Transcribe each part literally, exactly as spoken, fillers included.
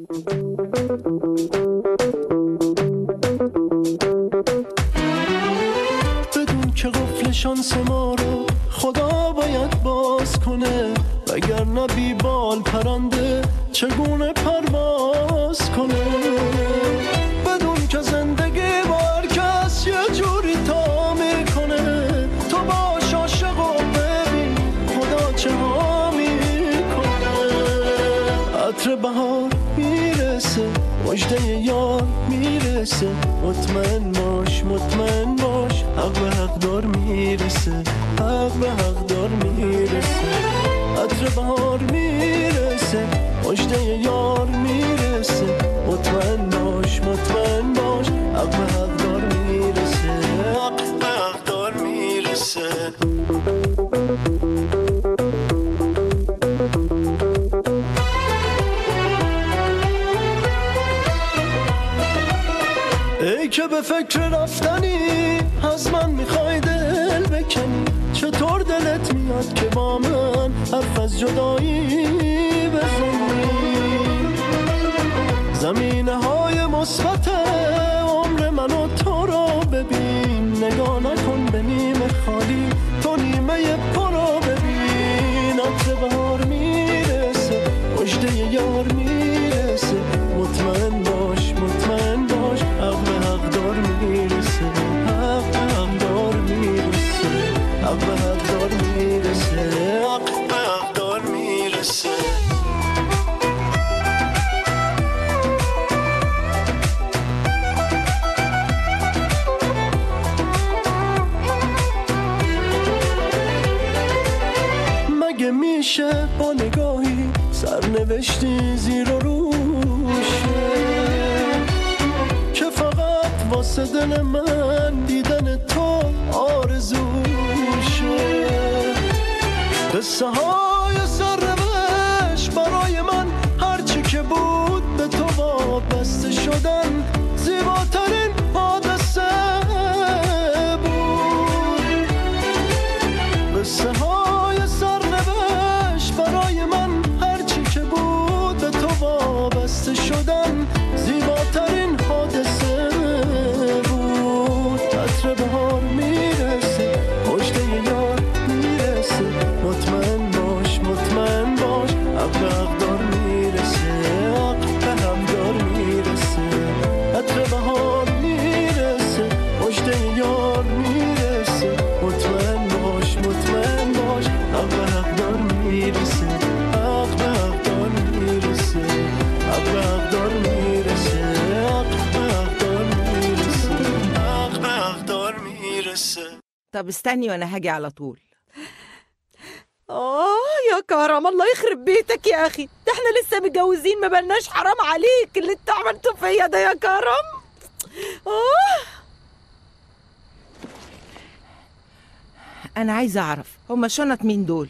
بدون که قفل شانس ما رو خدا باید باز کنه، وگرنه بی بال پرنده چگونه پرواز کنه. بدون که زندگی با هر کس یه جوری تا میکنه، تو باش عاشق و ببین خدا چه ها میکنه. عطر بهار میرسه، مژده یار میرسه، مطمئن باش مطمئن باش، حق به حق دار میرسه، حق به حق دار میرسه. عطر بهار میرسه، مژده یار میرسه، مطمئن باش مطمئن باش، حق به حق دار میرسه، حق به حق دار میرسه. ای که به فکر رفتنی از من میخوای دل بکنی، چطور دلت میاد که با من حرف از جدایی بزنی؟ زمینه های مثبت عمر من و تو رو ببین، نگاه نکن به نیمه خالی، تو نیمه پر رو ببین. عطر بهار میرسه، مژده یار میرسه، مطمئن باش مطمئن باش، حق به حق دار میرسه، حق به حق دار میرسه، حق به حق دار میرسه، حق به حق دار میرسه. مگه میشه با نگاهی سرنوشتی زیر و روشه، که فقط واسه دل من دیدن تو آرزوشه؟ قصه های سرنوشت برای من هرچی که بود به تو وابسته شدن زیباترین حادثه بود. قصه های سرنوشت برای من هرچی که بود به تو وابسته شدن زیباترین حادثه بود. عطر بهار میرسه، مژده یار میرسه، مطمئن باش مطمئن باش، حق به حق دار میرسه، حق به حق دار میرسه. عطر بهار میرسه، مژده یار میرسه، مطمئن باش مطمئن باش، حق به حق دار میرسه، حق به حق دار میرسه، حق به حق دار میرسه، حق به حق دار میرسه، حق به حق دار میرسه. طب استني وانا هاجي على طول. آه يا كرم، الله يخرب بيتك يا أخي، ده احنا لسه متجوزين ما بلناش، حرام عليك اللي انت عملته فيا ده يا كرم. آه انا عايزه اعرف هما شنط مين دول؟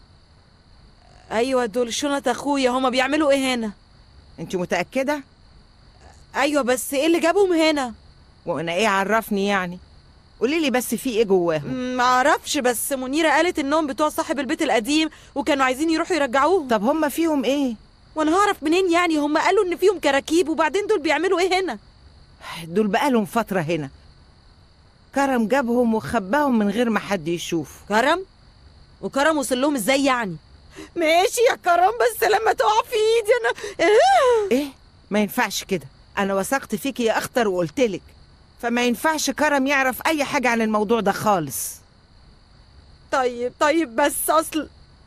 أيوة دول شنط أخويا، هما بيعملوا إيه هنا؟ انت متاكده؟ أيوة بس إيه اللي جابهم هنا؟ وانا ايه عرفني يعني؟ قولي لي بس في ايه جواهم؟ ما اعرفش، بس منيرة قالت انهم بتوع صاحب البيت القديم وكانوا عايزين يروحوا يرجعوهم. طب هم فيهم ايه؟ وانا هعرف منين يعني؟ هم قالوا ان فيهم كراكيب، وبعدين دول بيعملوا ايه هنا؟ دول بقالهم فترة هنا، كرم جابهم وخباهم من غير ما حد يشوف. كرم؟ وكرم وصل لهم ازاي يعني؟ ماشي يا كرم، بس لما تقع في ايدي انا ايه؟ ما ينفعش كده، انا وثقت فيكي يا اخطر وقلتلك، فما ينفعش كرم يعرف اي حاجة عن الموضوع ده خالص. طيب طيب بس اصل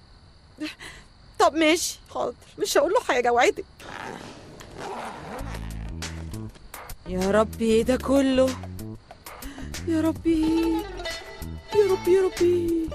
طب ماشي حاضر، مش هقول له حاجة اوعدك. يا ربي ايه ده كله؟ يا ربي يا ربي يا ربي.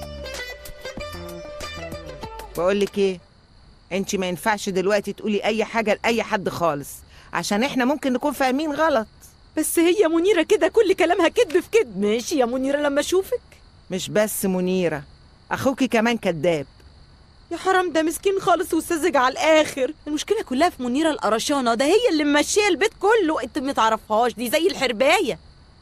بقولك ايه، انتي ما ينفعش دلوقتي تقولي اي حاجة لاي حد خالص، عشان احنا ممكن نكون فاهمين غلط. بس هي منيرة كده كل كلامها كدب في كدب. ماشي يا منيرة لما اشوفك. مش بس منيرة، اخوكي كمان كداب. يا حرام ده مسكين خالص وساذج على الاخر. المشكلة كلها في منيرة القرشانة، ده هي اللي ممشيه البيت كله، انت ما تعرفهاش، دي زي الحرباية.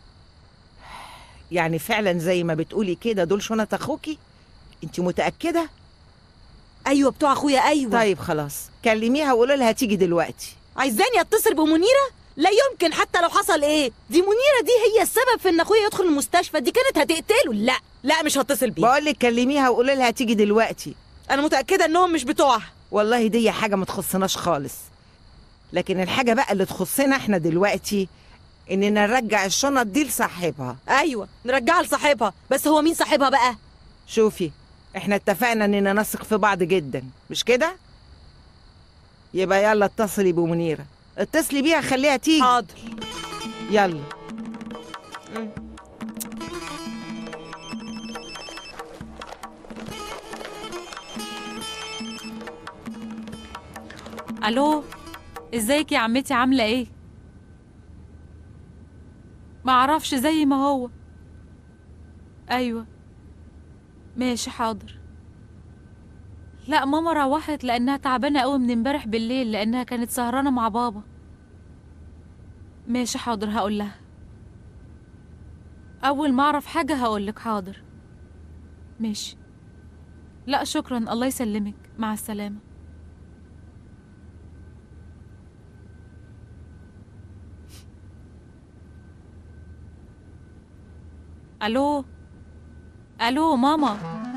يعني فعلا زي ما بتقولي كده دول شنط اخوكي؟ انت متأكدة؟ ايوه بتوع اخويا. ايوه طيب خلاص، كلميها وقولي لها تيجي دلوقتي. عايزاني اتصل بمنيره؟ لا يمكن، حتى لو حصل ايه. دي منيره دي هي السبب في ان اخويا يدخل المستشفى، دي كانت هتقتله. لا لا مش هتصل بيه. بقول لك كلميها وقولي لها تيجي دلوقتي. انا متاكده انهم مش بتوعها. والله دي حاجه ما تخصناش خالص، لكن الحاجه بقى اللي تخصنا احنا دلوقتي اننا نرجع الشنط دي لصاحبها. ايوه نرجعها لصاحبها، بس هو مين صاحبها بقى؟ شوفي، احنا اتفقنا اننا نثق في بعض جدا، مش كده؟ يبقى يلا اتصلي بمنيره، اتصلي بيها خليها تيجي. حاضر يلا. الو، ازيك يا عمتي؟ عامله ايه؟ ما اعرفش، زي ما هو. ايوه ماشي حاضر. لا ماما روحت لانها تعبانه قوي من امبارح بالليل، لانها كانت سهرانه مع بابا. ماشي حاضر، هقول لها اول ما اعرف حاجه هقولك. حاضر ماشي. لا شكرا، الله يسلمك، مع السلامه. الو الو ماما.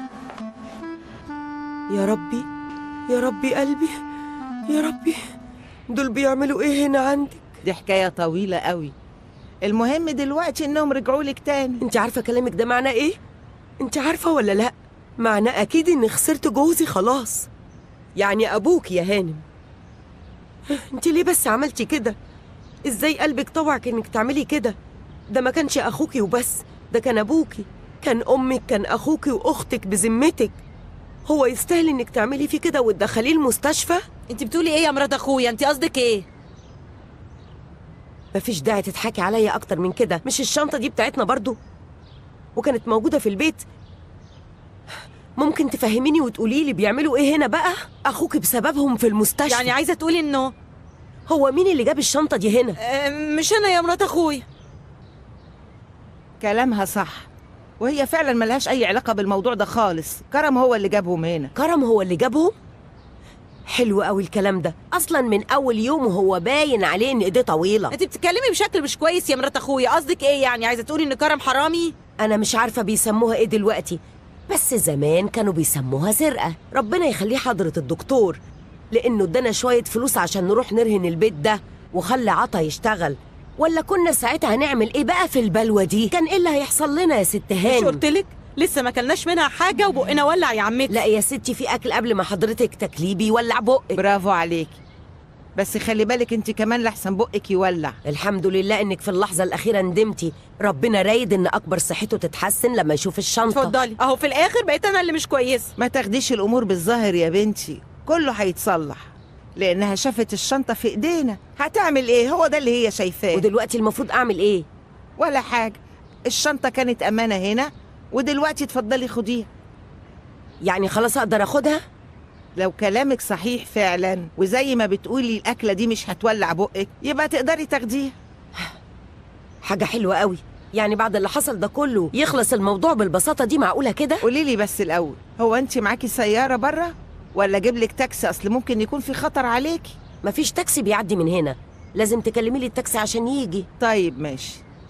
يا ربي يا ربي قلبي، يا ربي دول بيعملوا ايه هنا عندك؟ دي حكايه طويله قوي. المهم دلوقتي انهم رجعوا لك تاني. انت عارفه كلامك ده معناه ايه؟ انت عارفه ولا لا؟ معناه اكيد اني خسرت جوزي خلاص، يعني ابوك يا هانم. انت ليه بس عملتي كده؟ ازاي قلبك طوعك انك تعملي كده؟ ده ما كانش اخوكي وبس، ده كان ابوكي، كان امك، كان اخوكي واختك بذمتك. هو يستاهل انك تعملي فيه كده وتدخليه المستشفى؟ انت بتقولي ايه يا مرات اخويا؟ انت قصدك ايه؟ مفيش داعي تضحكي عليا اكتر من كده. مش الشنطه دي بتاعتنا برضو وكانت موجوده في البيت؟ ممكن تفهميني وتقولي لي بيعملوا ايه هنا بقى؟ اخوك بسببهم في المستشفى. يعني عايزه تقولي انه هو مين اللي جاب الشنطه دي هنا؟ اه مش انا يا مرات اخويا. كلامها صح، وهي فعلا ملهاش اي علاقه بالموضوع ده خالص. كرم هو اللي جابهم هنا. كرم هو اللي جابهم؟ حلو قوي الكلام ده. اصلا من اول يوم وهو باين عليه ان ايديه طويله. انت بتتكلمي بشكل مش كويس يا مرات اخويا. قصدك ايه يعني؟ عايزه تقولي ان كرم حرامي؟ انا مش عارفه بيسموها ايه دلوقتي، بس زمان كانوا بيسموها سرقه. ربنا يخليه حضره الدكتور، لانه ادانا شويه فلوس عشان نروح نرهن البيت ده وخلى عطا يشتغل. ولا كنا ساعتها هنعمل ايه بقى في البلوه دي؟ كان ايه اللي هيحصل لنا يا ست هانم؟ مش قلتلك لسه ما كلناش منها حاجه وبقنا ولع يا عمتي؟ لا يا ستي، في اكل قبل ما حضرتك تاكليه بيولع بقك. برافو عليكي، بس خلي بالك انت كمان لحسن بقك يولع. الحمد لله انك في اللحظه الاخيره ندمتي. ربنا رايد ان اكبر صحته تتحسن لما يشوف الشنطه. اتفضلي، اهو في الاخر بقيت انا اللي مش كويسه. ما تاخديش الامور بالظاهر يا بنتي، كله هيتصلح لانها شافت الشنطه في ايدينا. هتعمل ايه؟ هو ده اللي هي شايفاه. ودلوقتي المفروض اعمل ايه؟ ولا حاجه، الشنطه كانت امانه هنا ودلوقتي اتفضلي خديها. يعني خلاص اقدر اخدها؟ لو كلامك صحيح فعلا وزي ما بتقولي الاكله دي مش هتولع بقك، يبقى تقدري تاخديها. حاجه حلوه قوي. يعني بعد اللي حصل ده كله يخلص الموضوع بالبساطه دي؟ معقوله كده؟ قولي لي بس الاول، هو انت معاكي سياره بره ولا اجيب لك تاكسي؟ اصل ممكن يكون في خطر عليكي. مفيش تاكسي بيعدي من هنا، لازم تكلمي لي التاكسي عشان يجي. طيب ماشي.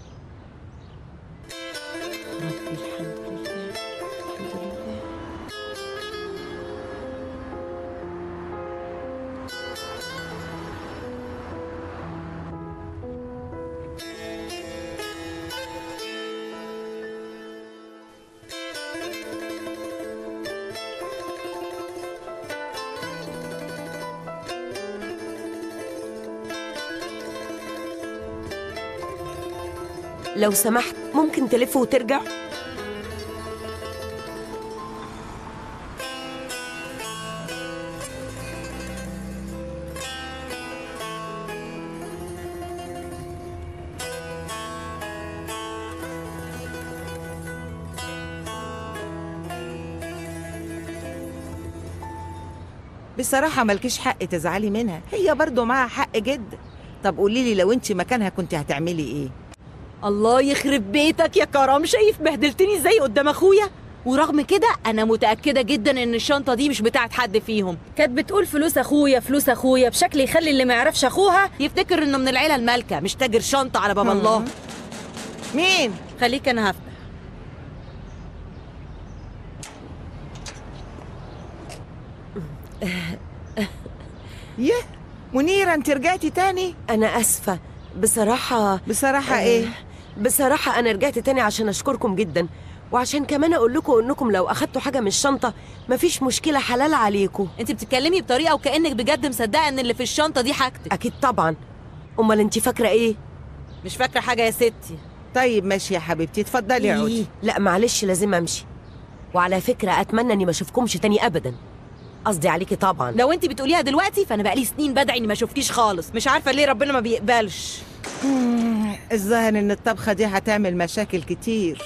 ربي الحمد لله الحمد لله. لو سمحت ممكن تلف وترجع؟ بصراحه مالكيش حق تزعلي منها، هي برضو معاها حق جدا. طب قولي لي لو انت مكانها كنت هتعملي ايه؟ الله يخرب بيتك يا كرم، شايف بهدلتني ازاي قدام اخويا؟ ورغم كده انا متاكده جدا ان الشنطه دي مش بتاعت حد فيهم. كانت بتقول فلوس اخويا فلوس اخويا بشكل يخلي اللي ما يعرفش اخوها يفتكر انه من العيله المالكه مش تاجر شنطه على باب الله. مين؟ خليك انا هفتح. يه منيرة، انت رجعتي تاني؟ انا اسفه بصراحه. بصراحة ايه؟ بصراحه انا رجعت تاني عشان اشكركم جدا، وعشان كمان اقول لكم انكم لو اخدتوا حاجه من الشنطه مفيش مشكله، حلال عليكم. انت بتتكلمي بطريقه وكانك بجد مصدقه ان اللي في الشنطه دي حاجتك. اكيد طبعا. امال انت فاكره ايه؟ مش فاكره حاجه يا ستي. طيب ماشي يا حبيبتي، اتفضلي اقعدي. إيه؟ لا معلش لازم امشي. وعلى فكره اتمنى اني ما اشوفكمش تاني ابدا، قصدي عليكي طبعا. لو انت بتقوليها دلوقتي فانا بقالي سنين بدعي اني ما اشوفكيش خالص. مش عارفه ليه ربنا ما بيقبلش. مم، الظاهر ان الطبخة دي هتعمل مشاكل كتير.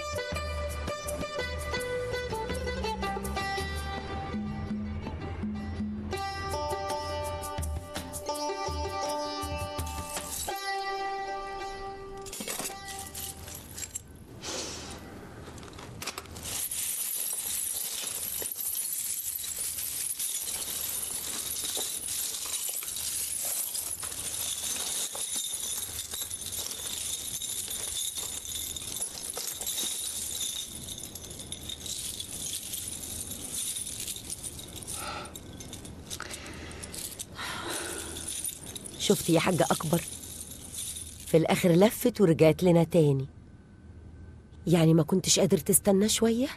شفتي يا حاجة أكبر؟ في الآخر لفت ورجعت لنا تاني. يعني ما كنتش قادر تستنى شوية؟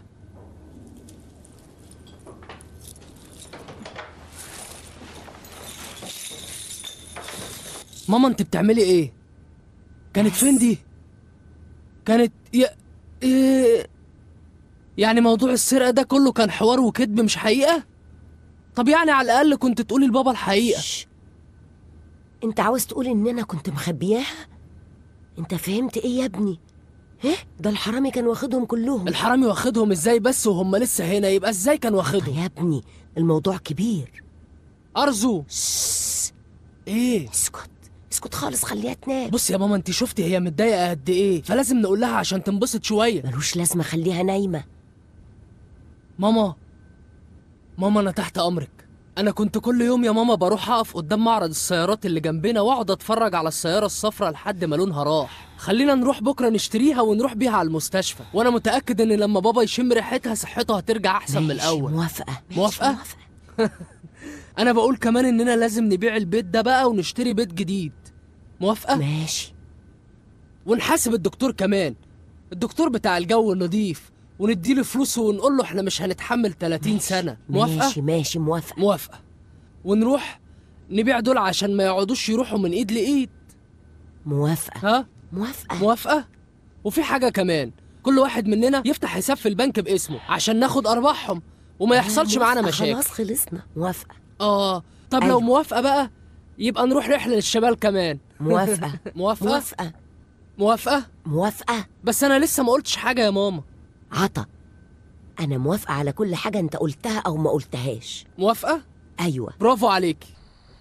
ماما انت بتعملي ايه؟ كانت فين دي؟ كانت يا إيه؟ يعني موضوع السرقة ده كله كان حوار وكذب مش حقيقة؟ طب يعني على الأقل كنت تقولي لبابا الحقيقة. شش. انت عاوز تقول ان انا كنت مخبياها؟ انت فهمت ايه يا ابني؟ ها؟ ده الحرامي كان واخدهم كلهم. الحرامي واخدهم ازاي بس وهم لسه هنا؟ يبقى ازاي كان واخدهم؟ يا ابني الموضوع كبير. أرزو شش. ايه؟ اسكت اسكت خالص، خليها تنام. بص يا ماما انت شفتي هي متضايقة قد ايه، فلازم نقول لها عشان تنبسط شوية. ملوش لازمة، خليها نايمة. ماما ماما انا تحت امرك. انا كنت كل يوم يا ماما بروح اقف قدام معرض السيارات اللي جنبنا واقعد اتفرج على السياره الصفراء لحد ما لونها راح. خلينا نروح بكره نشتريها ونروح بيها على المستشفى، وانا متاكد ان لما بابا يشم ريحتها صحته هترجع احسن من الاول. موافقه. موافقه, موافقة؟ انا بقول كمان اننا لازم نبيع البيت ده بقى ونشتري بيت جديد. موافقه؟ ماشي. ونحاسب الدكتور كمان، الدكتور بتاع الجو النظيف، ونديله فلوسه ونقول له احنا مش هنتحمل ثلاثين سنة. موافقة؟ ماشي ماشي موافقة. موافقة. ونروح نبيع دول عشان ما يقعدوش يروحوا من ايد لايد. موافقة. ها؟ موافقة. موافقة؟ وفي حاجة كمان، كل واحد مننا يفتح حساب في البنك باسمه عشان ناخد ارباحهم وما يحصلش معانا مشاكل. خلاص خلصنا. موافقة. اه طب أيوة. لو موافقة بقى يبقى نروح رحلة للشمال كمان. موافقة. موافقة؟ موافقة. موافقة؟ موافقة. بس أنا لسه ما قلتش حاجة يا ماما. عطا، أنا موافقة على كل حاجة أنت قلتها أو ما قلتهاش. موافقة؟ أيوة. برافو عليكي.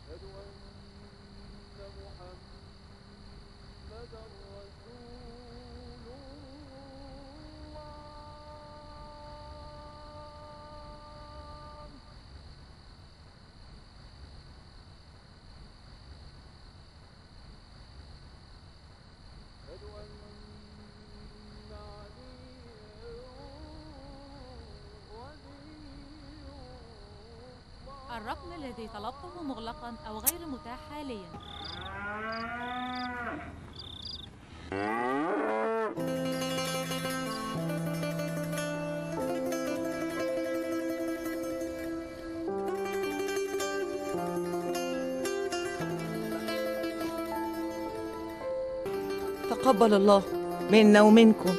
الرقم الذي طلبته مغلقا أو غير متاح حاليا. تقبل الله منا ومنكم.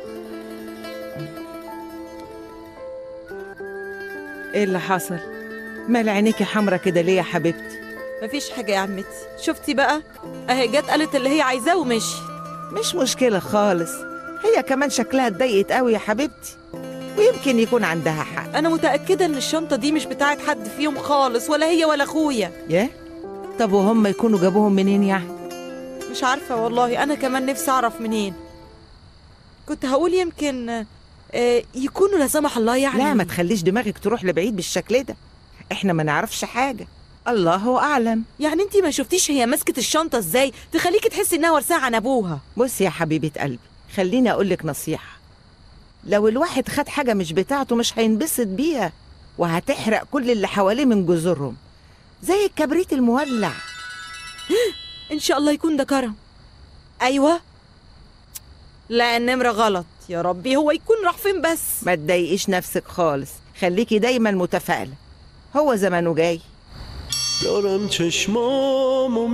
ايه اللي حصل؟ مال عينيكي حمرا كده ليه يا حبيبتي؟ مفيش حاجة يا عمتي. شفتي بقى؟ اهي جت قالت اللي هي عايزاه ومشي. مش مشكلة خالص، هي كمان شكلها اتضايقت قوي يا حبيبتي، ويمكن يكون عندها حق. انا متأكدة ان الشنطة دي مش بتاعت حد فيهم خالص، ولا هي ولا اخويا. ياه، طب وهم يكونوا جابوهم منين يعني؟ مش عارفة والله، انا كمان نفسي اعرف منين. كنت هقول يمكن آه يكونوا لا سمح الله يعني. لا، ما تخليش دماغك تروح لبعيد بالشكل ده، احنا ما نعرفش حاجة، الله أعلم. يعني انتي ما شفتيش هي مسكت الشنطة ازاي تخليكي تحسي انها ورثاها عن ابوها؟ بص يا حبيبة قلبي، خليني أقولك نصيحة. لو الواحد خد حاجة مش بتاعته مش هينبسط بيها، وهتحرق كل اللي حواليه من جذورهم زي الكبريت المولع. ان شاء الله يكون ده كرم. ايوه، لا النمرة غلط، يا ربي هو يكون راح فين بس. ما تضايقيش نفسك خالص، خليكي دايما متفائلة، هو زمانه جاي. دارم چشمامو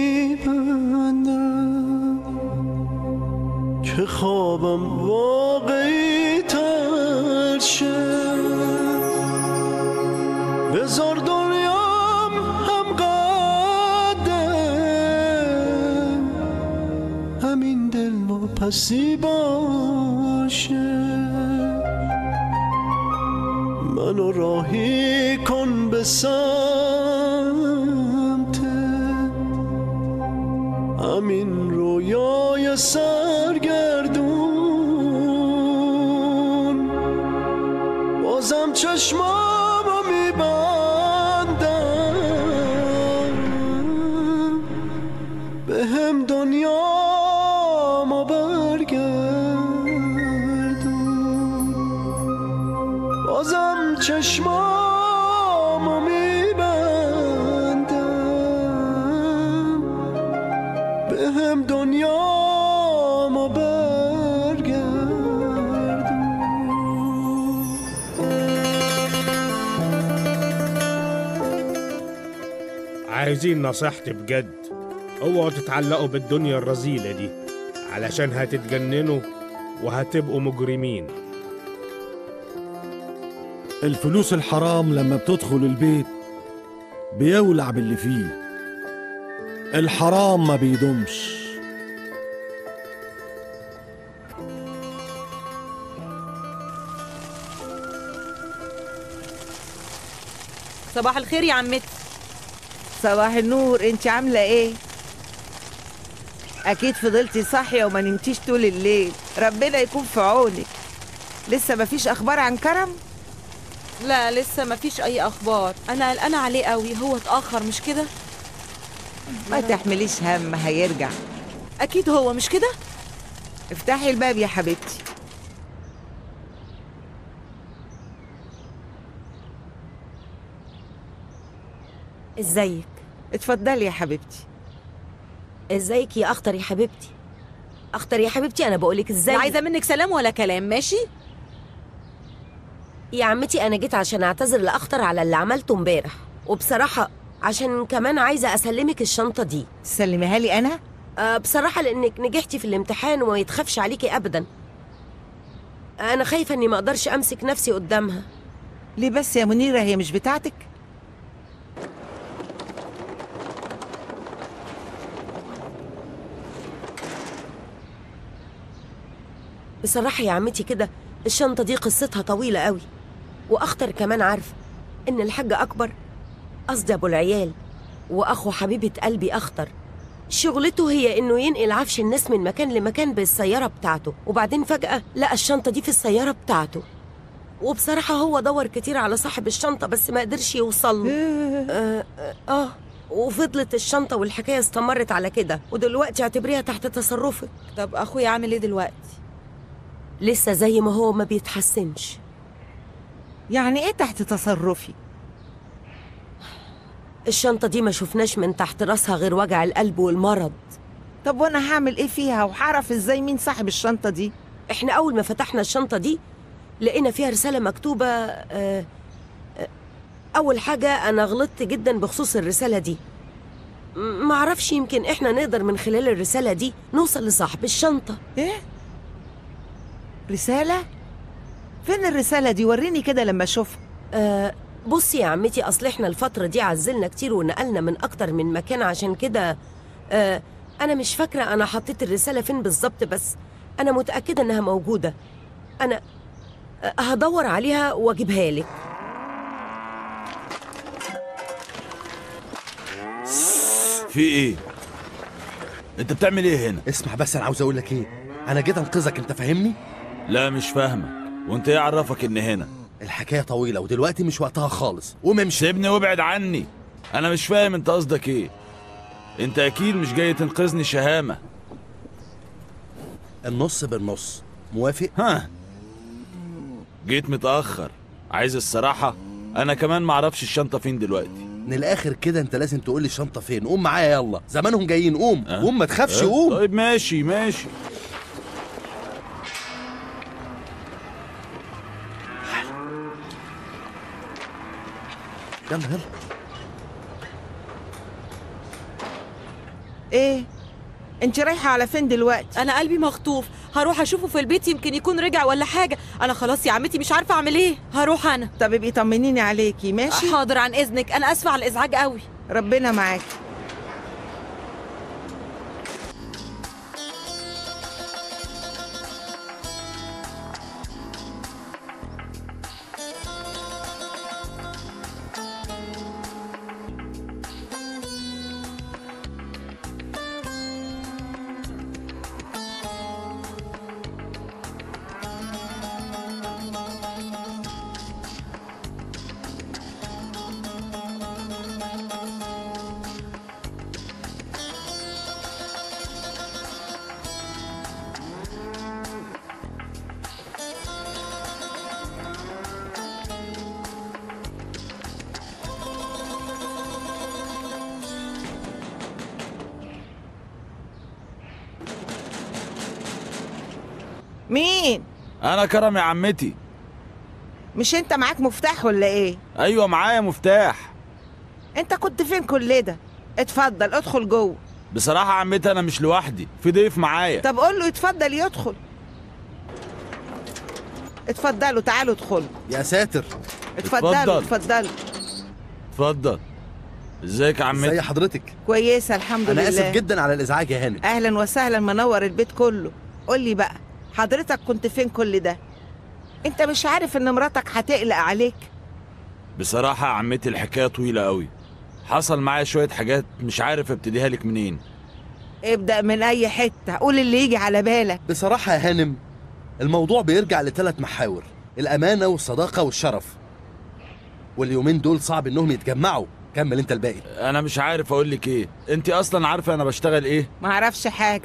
میبندم که خوابم واقعی تر شه، بذار دنیام هم قده همین دل واپسی باشه، منو راهی کن به سمت همین رویای سرگردون، بازم چشمامو میبندم به هم دنیامو برگردون، بازم چشمامو میبندم به هم دنیامو برگردون. عايزين نصيحتي بجد، اوعوا تتعلقوا بالدنيا الرذيلة دي علشان هتتجننوا وهتبقوا مجرمين. الفلوس الحرام لما بتدخل البيت بيولع باللي فيه، الحرام ما بيدومش. صباح الخير يا عمتي. صباح النور، انت عاملة ايه؟ اكيد فضلتي صاحية وما نمتيش طول الليل، ربنا يكون في عونك. لسه مفيش اخبار عن كرم؟ لا لسه مفيش اي اخبار، انا قلقانة عليه قوي، هو اتأخر مش كده؟ ما تحمليش هم، هيرجع اكيد هو مش كده؟ افتحي الباب يا حبيبتي. ازيك؟ اتفضلي يا حبيبتي. ازيك يا اخطر يا حبيبتي؟ اخطر يا حبيبتي، انا بقولك ازاي. لا عايزة منك سلام ولا كلام، ماشي؟ يا عمتي انا جيت عشان اعتذر لاخطر على اللي عملته امبارح، وبصراحة عشان كمان عايزة اسلمك الشنطة دي. تسلميها لي انا؟ أه بصراحة لانك نجحتي في الامتحان وما يتخافش عليكي ابدا. انا خايفة اني ما اقدرش امسك نفسي قدامها. ليه بس يا منيرة، هي مش بتاعتك؟ بصراحة يا عمتي كده الشنطة دي قصتها طويلة قوي، واخطر كمان عارفة ان الحاج اكبر، قصدي ابو العيال واخو حبيبة قلبي اخطر، شغلته هي انه ينقل عفش الناس من مكان لمكان بالسيارة بتاعته، وبعدين فجأة لقى الشنطة دي في السيارة بتاعته، وبصراحة هو دور كتير على صاحب الشنطة بس ما قدرش يوصل له. آه, آه, اه وفضلت الشنطة والحكاية استمرت على كده، ودلوقتي اعتبريها تحت تصرفك. طب اخويا عامل ايه دلوقتي؟ لسه زي ما هو، ما بيتحسنش. يعني ايه تحت تصرفي؟ الشنطة دي ما شفناش من تحت راسها غير وجع القلب والمرض. طب وانا هعمل ايه فيها، وهعرف ازاي مين صاحب الشنطة دي؟ احنا اول ما فتحنا الشنطة دي لقينا فيها رسالة مكتوبة. آه آه اول حاجة انا غلطت جدا بخصوص الرسالة دي، ما اعرفش يمكن احنا نقدر من خلال الرسالة دي نوصل لصاحب الشنطة. ايه؟ رسالة؟ فين الرسالة دي؟ وريني كده لما اشوفها. آه بصي يا عمتي، اصل احنا الفترة دي عزلنا كتير ونقلنا من اكتر من مكان، عشان كده آه انا مش فاكرة انا حطيت الرسالة فين بالظبط، بس انا متأكدة انها موجودة. انا آه هدور عليها واجيبها لك. في ايه؟ انت بتعمل ايه هنا؟ اسمع بس، انا عاوز اقول لك ايه، انا جيت انقذك، انت فاهمني؟ لا مش فاهمك. وانت ايه عرفك ان هنا؟ الحكايه طويله ودلوقتي مش وقتها خالص. قوم امشي. سيبني وابعد عني. انا مش فاهم انت قصدك ايه. انت اكيد مش جاي تنقذني شهامه. النص بالنص. موافق؟ ها جيت متاخر. عايز الصراحه انا كمان معرفش الشنطه فين دلوقتي. من الاخر كده انت لازم تقول لي الشنطه فين. قوم معايا يلا، زمانهم جايين. قوم أه؟ قوم ما تخافش. أه؟ قوم. طيب ماشي ماشي. يلا يلا. ايه انت رايحه على فين دلوقتي؟ انا قلبي مخطوف، هروح اشوفه في البيت يمكن يكون رجع ولا حاجه. انا خلاص يا عمتي مش عارفه اعمل ايه. هروح انا. طب ابقي طمنيني عليكي. ماشي حاضر عن اذنك. انا اسفه على الازعاج قوي. ربنا معاكي. مين؟ انا كرم يا عمتي. مش انت معاك مفتاح ولا ايه؟ ايوه معايا مفتاح. انت كنت فين كل ده؟ اتفضل ادخل جوه. بصراحه عمتي انا مش لوحدي، في ضيف معايا. طب قول له يتفضل يدخل. اتفضلوا تعالوا ادخلوا. يا ساتر. اتفضلوا اتفضلوا. اتفضل. ازيك يا عمتي؟ ازي حضرتك؟ كويسه الحمد لله. انا اسف جدا على الازعاج يا هانم. اهلا وسهلا، منور البيت كله. قول لي بقى حضرتك كنت فين كل ده؟ انت مش عارف ان مراتك هتقلق عليك؟ بصراحة يا عمتي الحكاية طويلة قوي. حصل معايا شوية حاجات مش عارف ابتديها لك منين. ابدأ من اي حتة، قول اللي يجي على بالك. بصراحة يا هانم الموضوع بيرجع لثلاث محاور: الامانة والصداقة والشرف، واليومين دول صعب انهم يتجمعوا. كمل انت الباقي. انا مش عارف اقول لك ايه. انت اصلا عارفة انا بشتغل ايه؟ ما اعرفش حاجة.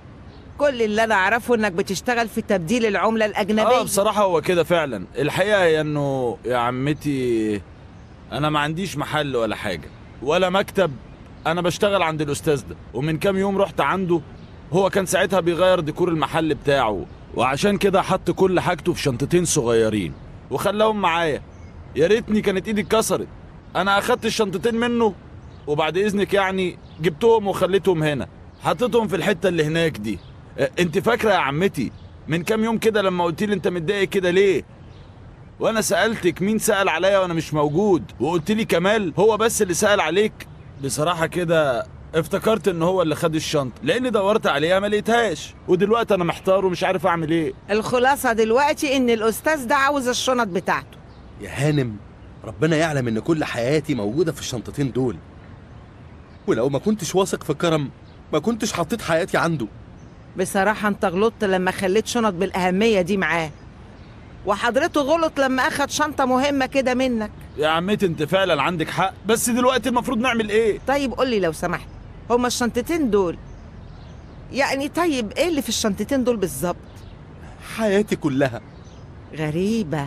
كل اللي انا اعرفه انك بتشتغل في تبديل العملة الاجنبية. اه بصراحة هو كده فعلا. الحقيقة هي انه يا عمتي انا ما عنديش محل ولا حاجة ولا مكتب. انا بشتغل عند الاستاذ ده، ومن كام يوم رحت عنده. هو كان ساعتها بيغير ديكور المحل بتاعه، وعشان كده حط كل حاجته في شنطتين صغيرين وخلاهم معايا. يا ريتني كانت ايدي اتكسرت. انا اخدت الشنطتين منه وبعد اذنك يعني جبتهم وخليتهم هنا، حطيتهم في الحتة اللي هناك دي. انت فاكرة يا عمتي من كام يوم كده لما قلت لي انت متضايق كده ليه؟ وانا سألتك مين سأل عليا وانا مش موجود، وقلت لي كمال هو بس اللي سأل عليك. بصراحة كده افتكرت ان هو اللي خد الشنطة، لاني دورت عليها ما لقيتهاش، ودلوقتي انا محتار ومش عارف اعمل ايه. الخلاصة دلوقتي ان الاستاذ ده عاوز الشنط بتاعته. يا هانم ربنا يعلم ان كل حياتي موجودة في الشنطتين دول، ولو ما كنتش واثق في كرم ما كنتش حطيت حياتي عنده. بصراحة انت غلطت لما خليت شنط بالأهمية دي معاه، وحضرته غلط لما أخد شنطة مهمة كده منك. يا عمتي انت فعلا عندك حق، بس دلوقتي المفروض نعمل ايه؟ طيب قولي لو سمحت، هما الشنطتين دول يعني طيب ايه اللي في الشنطتين دول بالظبط؟ حياتي كلها. غريبة.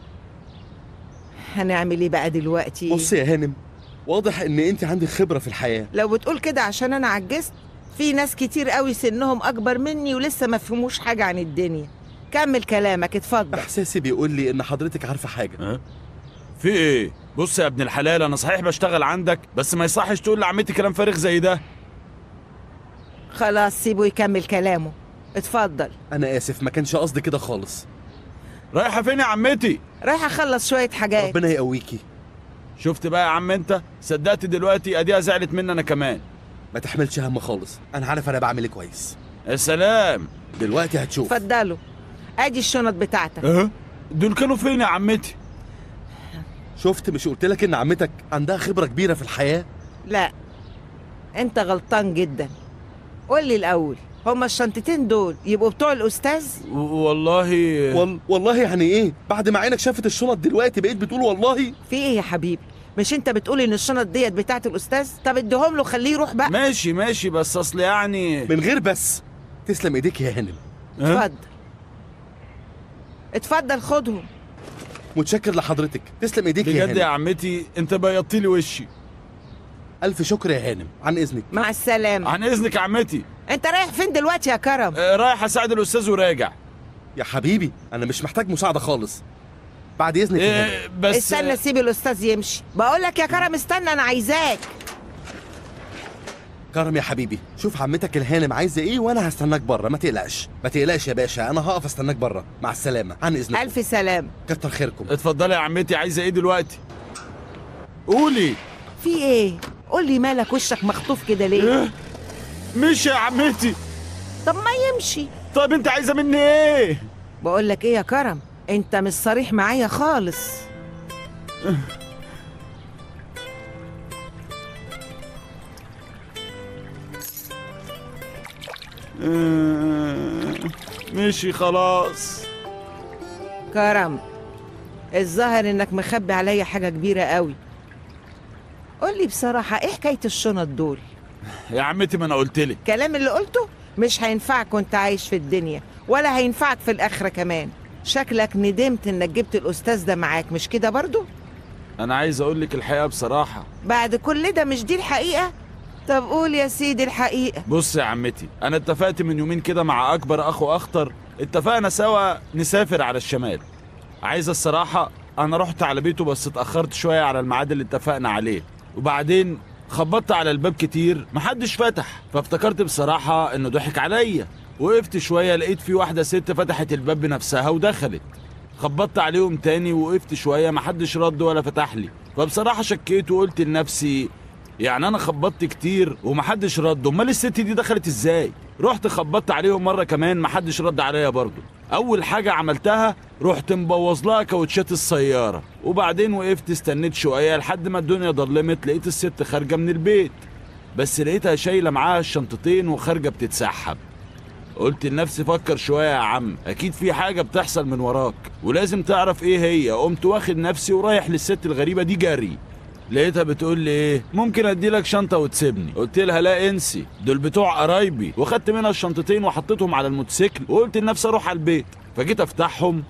هنعمل ايه بقى دلوقتي؟ بص يا هانم، واضح ان انت عندك خبرة في الحياة. لو بتقول كده عشان انا عجزت، في ناس كتير قوي سنهم اكبر مني ولسه ما فهموش حاجة عن الدنيا. كمل كلامك اتفضل. احساسي بيقول لي ان حضرتك عارفة حاجة. أه؟ في ايه؟ بص يا ابن الحلال، انا صحيح بشتغل عندك، بس ما يصحش تقول لعمتي كلام فارغ زي ده. خلاص سيبه يكمل كلامه، اتفضل. انا اسف، ما كانش قصدي كده خالص. رايحة فين يا عمتي؟ رايحة اخلص شوية حاجات. ربنا يقويكي. شفت بقى يا عم انت، صدقت دلوقتي اديها زعلت مني انا كمان. ما تحملش هم خالص، انا عارف انا بعمل ايه كويس. يا سلام، دلوقتي هتشوف. اتفضلوا، ادي الشنط بتاعتك. اه دول كانوا فين يا عمتي؟ شفت، مش قلت لك ان عمتك عندها خبرة كبيرة في الحياة؟ لا انت غلطان جدا. قول لي الاول، هما الشنطتين دول يبقوا بتوع الأستاذ؟ والله وال... والله يعني ايه؟ بعد ما عينك شافت الشنط دلوقتي بقيت بتقول والله؟ في ايه يا حبيبي؟ مش انت بتقول ان الشنط ديت بتاعت الأستاذ؟ طب اديهم له خليه يروح بقى. ماشي ماشي بس اصل يعني من غير بس. تسلم ايديك يا هانم. اتفضل اتفضل خدهم. متشكر لحضرتك، تسلم ايديك يا هانم. بجد يا عمتي انت بيضتي لي وشي. الف شكر يا هانم، عن اذنك. مع السلامة. عن اذنك يا عمتي. انت رايح فين دلوقتي يا كرم؟ آه رايح اساعد الاستاذ وراجع. يا حبيبي انا مش محتاج مساعدة خالص. بعد اذنك يا هانم. آه بس استنى سيب الأستاذ يمشي. بقول لك يا كرم استنى، أنا عايزاك. كرم يا حبيبي، شوف عمتك الهانم عايزة ايه وانا هستناك بره، ما تقلقش ما تقلقش يا باشا، انا هقف استناك بره. مع السلامة، عن اذنك. ألف سلام. كتر خيركم. اتفضلي يا عمتي، عايزة ايه دلوقتي؟ قولي. في ايه؟ قول لي مالك وشك مخطوف كده ليه؟ إيه؟ مشي يا عمتي. طب ما يمشي. طب انت عايزة مني ايه؟ بقول لك ايه يا كرم، انت مش صريح معايا خالص. مشي خلاص. كرم، الظاهر انك مخبي عليا حاجة كبيرة قوي. قول لي بصراحة ايه حكاية الشنط دول؟ يا عمتي ما انا قلتلك الكلام اللي قلته مش هينفعك وانت عايش في الدنيا، ولا هينفعك في الآخرة كمان. شكلك ندمت انك جبت الأستاذ ده معاك، مش كده برضو؟ انا عايز اقولك الحقيقة بصراحة. بعد كل ده مش دي الحقيقة؟ طب قول يا سيدي الحقيقة. بص يا عمتي، انا اتفقت من يومين كده مع اكبر اخو اخطر، اتفقنا سوا نسافر على الشمال. عايز الصراحة انا رحت على بيته بس اتأخرت شوية على الميعاد اللي اتفقنا عليه، وبعدين خبطت على الباب كتير محدش فتح، فافتكرت بصراحة انه ضحك عليا. وقفت شوية لقيت في واحدة ست فتحت الباب بنفسها ودخلت. خبطت عليهم تاني ووقفت شوية محدش رد ولا فتح لي، فبصراحة شكيت وقلت لنفسي يعني انا خبطت كتير ومحدش رد، امال الست دي دخلت ازاي؟ رحت خبطت عليهم مرة كمان محدش رد عليا برضه. اول حاجة عملتها رحت مبوظ لها كاوتشات السيارة، وبعدين وقفت استنيت شوية لحد ما الدنيا ضلمت، لقيت الست خارجة من البيت، بس لقيتها شايلة معاها الشنطتين وخارجة بتتسحب. قلت لنفسي فكر شوية يا عم، اكيد في حاجة بتحصل من وراك ولازم تعرف ايه هي. قمت واخد نفسي ورايح للست الغريبة دي جري. لقيتها بتقول لي ايه، ممكن ادي لك شنطه وتسيبني؟ قلت لها لا انسي، دول بتوع قرايبي. واخدت منها الشنطتين وحطيتهم على الموتوسيكل وقلت لنفسي اروح على البيت. فجيت افتحهم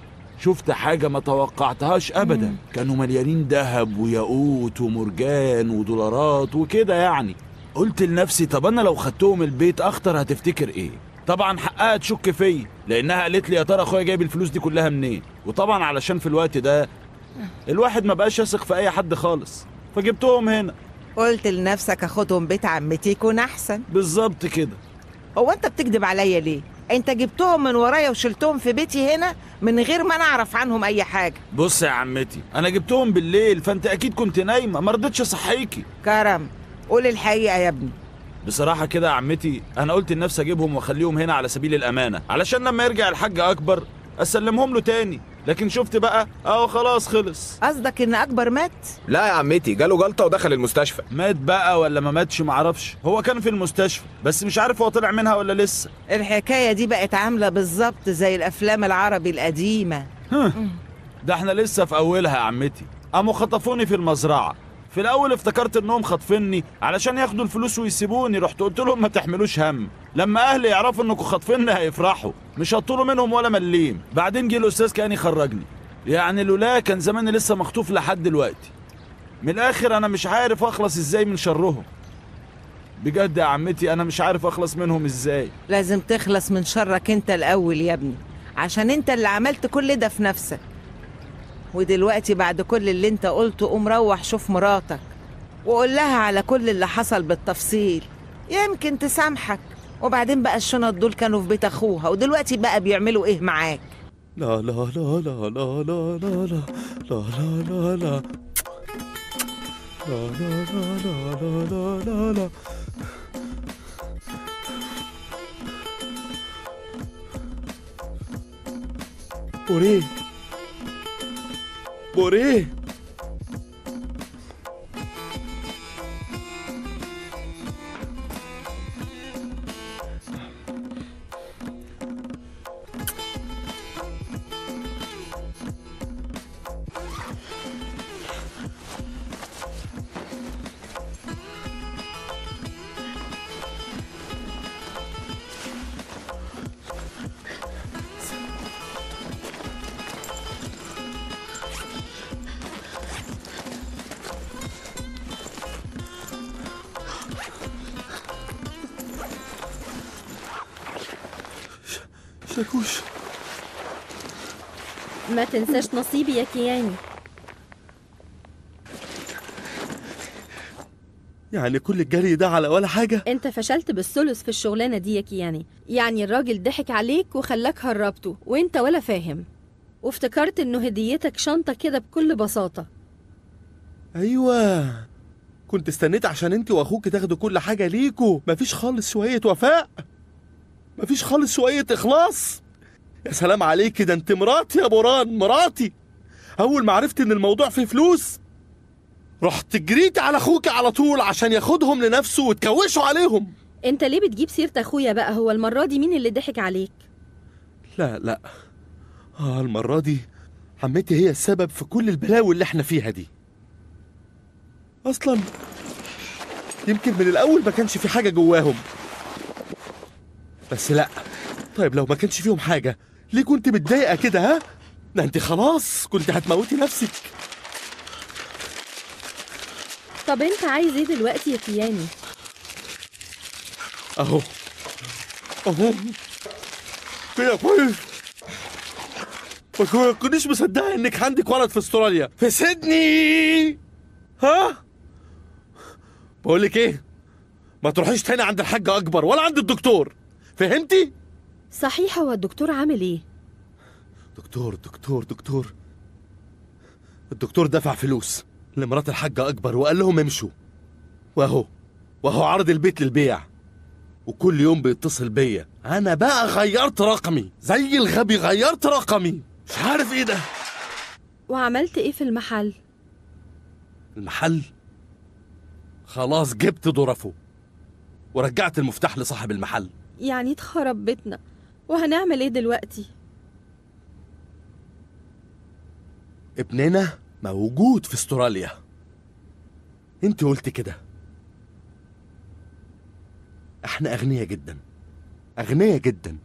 شفت حاجه ما توقعتهاش ابدا. كانوا مليانين ذهب وياقوت ومرجان ودولارات وكده يعني. قلت لنفسي طب انا لو خدتهم البيت اخطر هتفتكر ايه؟ طبعا حقها تشك فيا، لانها قالت لي يا ترى اخويا جايب الفلوس دي كلها منين؟ وطبعا علشان في الوقت ده الواحد ما بقاش يثق في اي حد خالص، فجبتهم هنا. قلت لنفسك اخدهم بيت عمتي يكون احسن. بالظبط كده. هو انت بتكذب عليا ليه؟ انت جبتهم من ورايا وشلتهم في بيتي هنا من غير ما انا اعرف عنهم اي حاجه. بص يا عمتي، انا جبتهم بالليل فانت اكيد كنت نايمه، ما رضيتش اصحيكي. كرم قول الحقيقه يا ابني. بصراحه كده يا عمتي انا قلت لنفسي اجيبهم واخليهم هنا على سبيل الامانه، علشان لما يرجع الحاج اكبر اسلمهم له تاني. لكن شفت بقى اهو خلاص خلص. قصدك ان اكبر مات؟ لا يا عمتي، جاله جلطه ودخل المستشفى. مات بقى ولا ما ماتش معرفش، هو كان في المستشفى بس مش عارف هو طلع منها ولا لسه. الحكايه دي بقت عامله بالظبط زي الافلام العربي القديمه. ده احنا لسه في اولها يا عمتي. قاموا خطفوني في المزرعه. في الاول افتكرت انهم خاطفيني علشان ياخدوا الفلوس ويسيبوني، رحت قلت لهم ما تحملوش هم، لما اهلي يعرفوا انكم خاطفيني هيفرحوا، مش هطلوا منهم ولا مليم. بعدين جه الاستاذ كان يخرجني، يعني لولا كان زماني لسه مخطوف لحد دلوقتي. من الاخر انا مش عارف اخلص ازاي من شرهم. بجد يا عمتي انا مش عارف اخلص منهم ازاي. لازم تخلص من شرك انت الاول يا ابني، عشان انت اللي عملت كل ده في نفسك. ودلوقتي بعد كل اللي انت قلته قوم روح شوف مراتك وقول لها على كل اللي حصل بالتفصيل، يمكن تسامحك. وبعدين بقى الشنط دول كانوا في بيت اخوها ودلوقتي بقى بيعملوا ايه معاك؟ لا لا لا لا لا لا لا لا لا لا لا لا لا لا لا لا لا. بوريه بوريه شاكوش. ما تنساش نصيبي يا كياني. يعني كل الجري ده على ولا حاجة؟ انت فشلت بالثلث في الشغلانة دي يا كياني. يعني الراجل ضحك عليك وخلاك هربته وانت ولا فاهم، وافتكرت انه هديتك شنطة كده بكل بساطة. ايوه، كنت استنيت عشان انت واخوك تاخدوا كل حاجة ليكوا. مفيش خالص شوية وفاء، مفيش خالص شوية اخلاص. يا سلام عليك، ده انت مراتي يا بوران، مراتي. اول ما عرفت ان الموضوع فيه فلوس رحت جريت على اخوك على طول عشان ياخدهم لنفسه وتكوشوا عليهم. انت ليه بتجيب سيرة اخويا بقى؟ هو المرة دي مين اللي ضحك عليك؟ لا لا، اه المرة دي عمتي هي السبب في كل البلاوي اللي احنا فيها دي. اصلا يمكن من الاول ما كانش في حاجة جواهم، بس لا. طيب لو ما كانش فيهم حاجة ليه كنت متضايقة كده؟ ها، ده انت خلاص كنت هتموتي نفسك. طب انت عايز ايه دلوقتي يا كياني؟ اهو اهو كده كويس. ما كنتش مصدقه انك عندك ولد في استراليا، في سيدني. ها، بقول لك ايه، ما تروحيش تاني عند الحاج اكبر ولا عند الدكتور، فهمتي؟ صحيح، هو الدكتور عامل ايه؟ دكتور دكتور دكتور الدكتور دفع فلوس لمرات الحاج اكبر وقال لهم امشوا، واهو واهو عرض البيت للبيع، وكل يوم بيتصل بيا. انا بقى غيرت رقمي زي الغبي، غيرت رقمي، مش عارف ايه ده. وعملت ايه في المحل؟ المحل خلاص جبت ظرفه ورجعت المفتاح لصاحب المحل. يعني اتخرب بيتنا، وهنعمل ايه دلوقتي؟ ابننا موجود في استراليا، انت قلت كده. احنا اغنياء جدا، اغنياء جدا.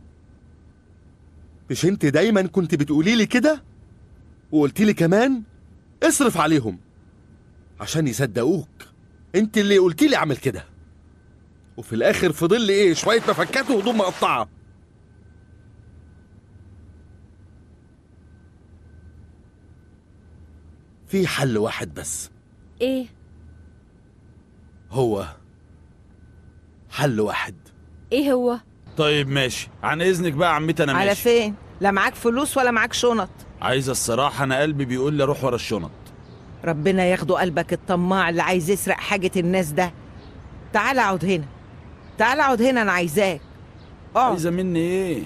مش انت دايما كنت بتقولي لي كده؟ وقلتي لي كمان اصرف عليهم عشان يصدقوك. انت اللي قلتي لي اعمل كده، وفي الاخر فضل لي ايه؟ شويه مفكات وهدوم مقطعه. في حل واحد بس. ايه هو؟ حل واحد. ايه هو؟ طيب ماشي، عن اذنك بقى عمتي انا ماشي. على فين؟ لا معاك فلوس ولا معاك شنط. عايزه الصراحه، انا قلبي بيقول لي اروح ورا الشنط. ربنا ياخده قلبك الطماع اللي عايز يسرق حاجة الناس ده. تعال اقعد هنا، تعال اقعد هنا، انا عايزاك. اقعد. عايزه مني ايه؟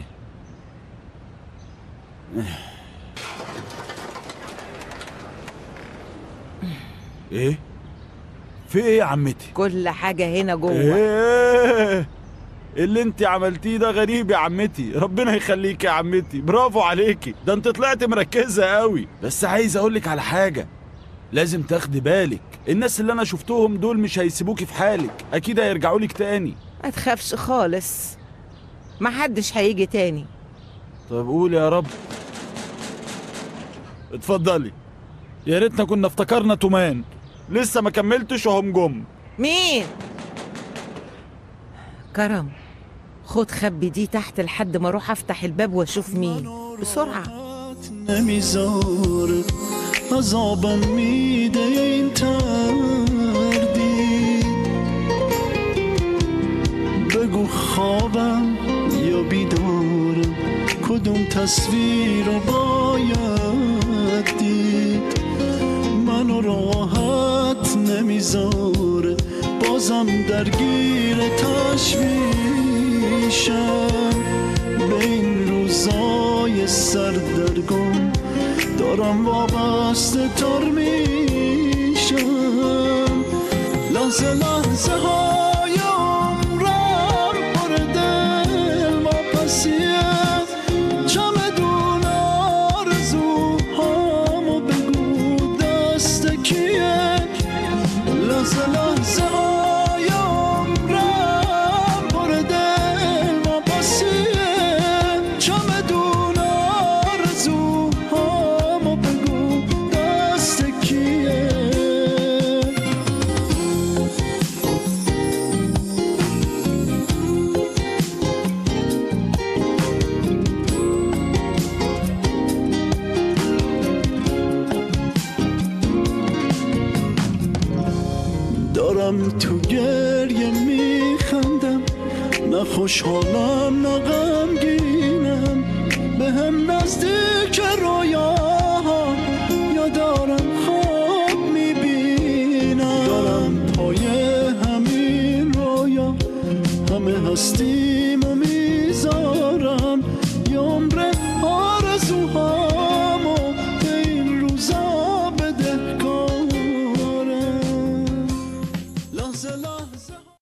ايه؟ في ايه يا عمتي؟ كل حاجة هنا جوه. ايه اللي انت عملتيه ده؟ غريب يا عمتي، ربنا يخليك يا عمتي، برافو عليكي، ده انت طلعت مركزة قوي. بس عايز اقولك على حاجة، لازم تاخدي بالك، الناس اللي انا شفتهم دول مش هيسيبوكي في حالك، اكيد هيرجعوا لك تاني. ما تخافش خالص، محدش هيجي تاني. طب قول يا رب. اتفضلي. يا ريتنا كنا افتكرنا تومان، لسه ما كملتش وهم جم. مين؟ كرم، خد خبي دي تحت لحد ما اروح افتح الباب واشوف مين. بسرعة. نمیذار عذابم میده این تردید، بگو خوابم یا بیدارم، کدوم تصویر رو باید دید. منو راحت نمیذاره، بازم درگیر تشویشم، به این روزای سردرگم دارم وابسته تر میشم. لحظه لحظه های عمرم پر دل واپسیه، چمدون آرزوهامو بگو دست کیه. لحظه لحظه های عمرم پر دل واپسیه، چمدون آرزوهامو بگو دست کیه. دارم تو گریه میخندم، نه خوشحالم نه غمگینم، به هم نزدیک رویاها یا دارم خواب میبینم. دارم پای همین رویا همه هستیم و میذارم یه عمر آرزوهامو به این روزا بدهکارم. لحظه لحظه